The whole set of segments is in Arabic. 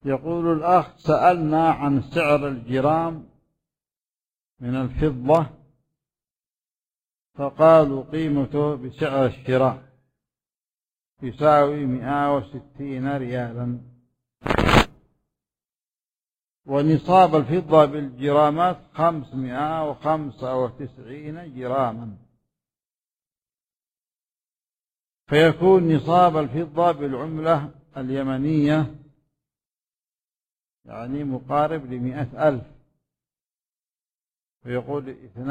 يقول الأخ: سألنا عن سعر الجرام من الفضة، فقالوا قيمته بسعر الشراء يساوي 160 ريالا، ونصاب الفضة بالجرامات 595 جراما، فيكون نصاب الفضة بالعملة اليمنية يعني مقارب ل100,000، فيقول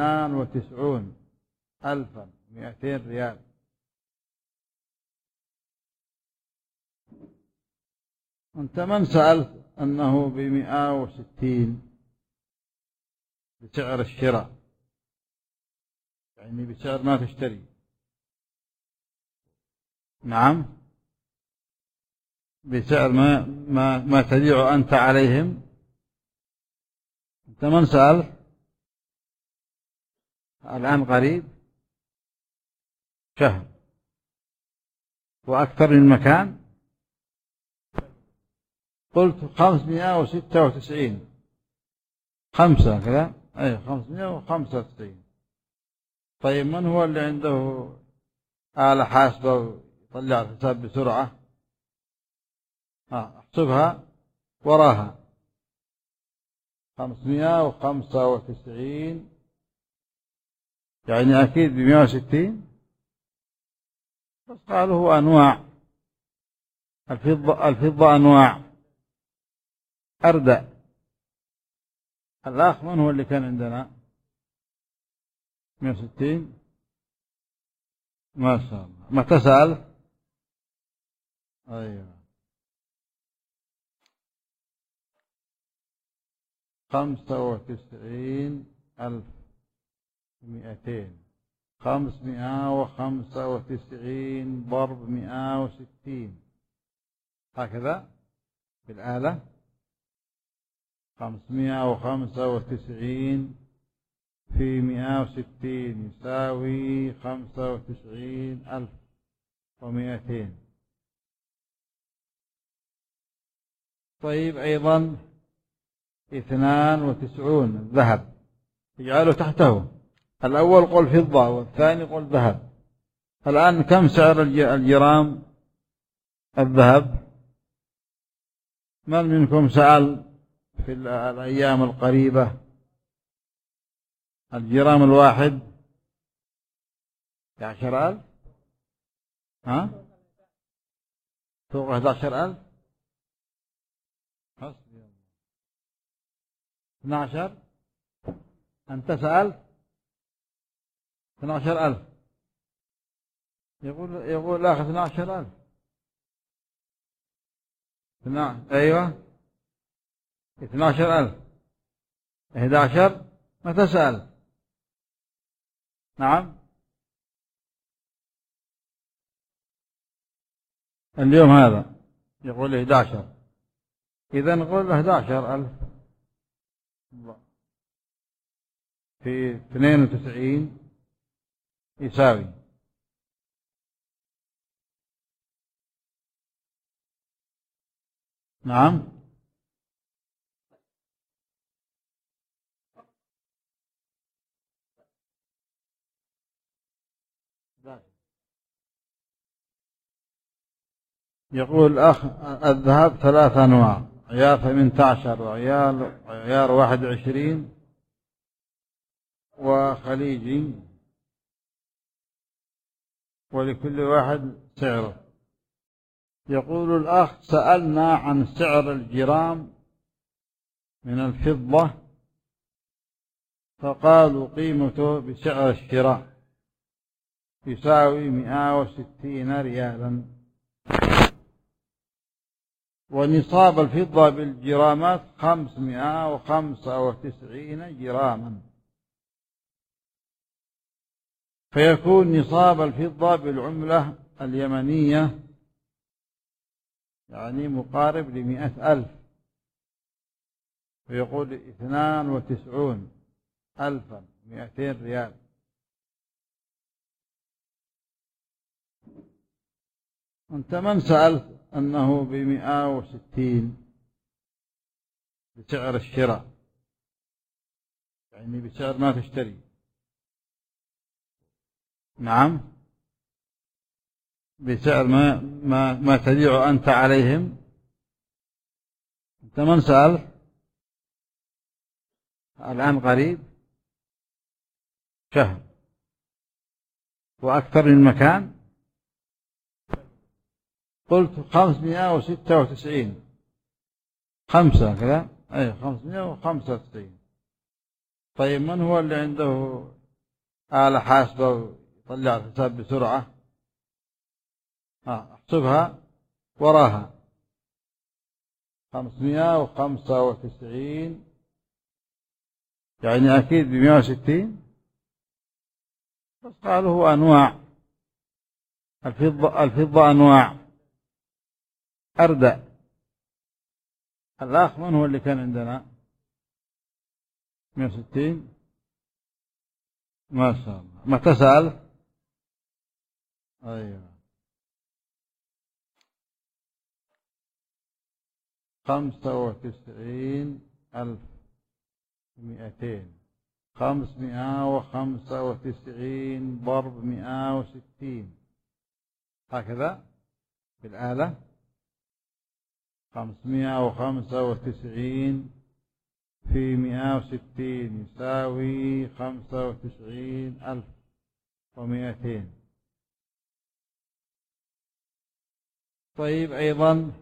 92,200 ريال. أنت من سألت أنه ب160 بسعر الشراء، يعني بسعر ما تشتري. نعم، بسعر ما تبيع أنت عليهم. أنت من سألت الآن؟ قريب شهر وأكثر من مكان. قلت 596، 5 كذا، أي 595. طيب من هو اللي عنده آلة حاسبة ويطلع الحساب بسرعة؟ احسبها وراها. 595 يعني أكيد ب160. بس قالوا هو أنواع الفضة أنواع. أردأ. الأخ من هو اللي كان عندنا 160؟ ما شاء الله. متى سأل؟ أيوة. 95,200. 595 ضرب 160 هكذا بالآلة. 595 في 160 يساوي 95,200. طيب أيضا 92 الذهب، يجعله تحته. الأول قل فضة والثاني قل ذهب. الآن كم سعر الجرام الذهب؟ من منكم سأل في الأيام القريبة؟ الجرام الواحد 11,000. ها؟ فوق 11,000. حسبي الله. 12. أنت سألت 12,000. يقول لا 12,000. أيوة 12,000. 11 متى سأل؟ نعم اليوم هذا يقول 11. إذا نقول 11,000 في 92 يساوي نعم يقول الأخ: الذهب 3 أنواع: عيار 18 وعيار 21 وخليجي، ولكل واحد سعره. يقول الأخ: سألنا عن سعر الجرام من الفضة، فقالوا قيمته بسعر الشراء يساوي 160 ريالا، ونصاب الفضة بالجرامات 595 جراما، فيكون نصاب الفضة بالعملة اليمنية يعني مقارب ل100,000، فيقول 92,200 ريال. أنت من سألت أنه ب160 بسعر الشراء، يعني بسعر ما تشتري. نعم، بسعر ما تبيع أنت عليهم. أنت من سأل الآن؟ قريب شهر وأكثر من مكان. قلت 596. 5 كذا، أي 595. طيب من هو اللي عنده آلة حاسبة ويطلع الحساب بسرعة؟ احسبها وراها. 595 يعني أكيد ب160. بس قالوا هو أنواع الفضة أنواع. أردأ. الأخ من هو اللي كان عندنا 160؟ ما شاء الله. متى سأل؟ أيوه. 95,200. 595 ضرب 160 هكذا بالآلة. 595 في 160 يساوي 95,200. طيب أيضا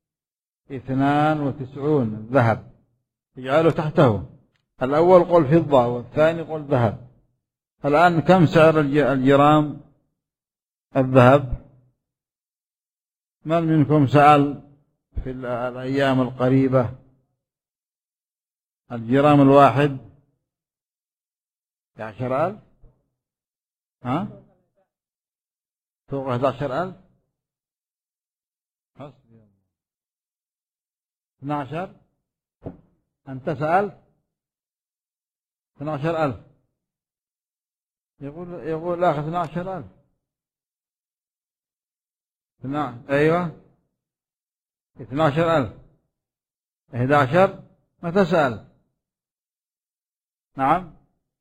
92 الذهب، يجعله تحته. الأول قل فضة والثاني قل ذهب. الآن كم سعر الجرام الذهب؟ من منكم سأل في الأيام القريبة؟ الجرام الواحد 11,000. ها؟ فوق 11,000. حسبي الله. 12. أنت سألت 12,000. يقول لا 12,000. أيوة 12,000. 11 متى سأل؟ نعم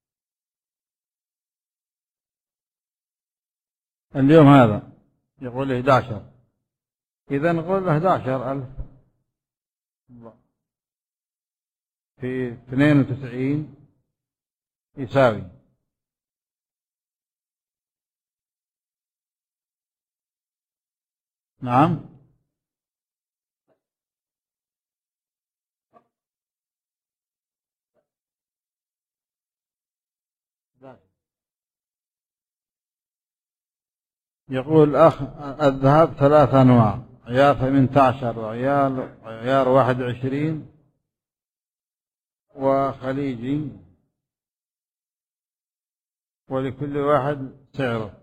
اليوم هذا يقول 11. إذا نقول 11,000 في 92 يساوي نعم يقول الأخ الذهب 3 أنواع: عيار 18 وعيار 21 وخليجي، ولكل واحد سعره.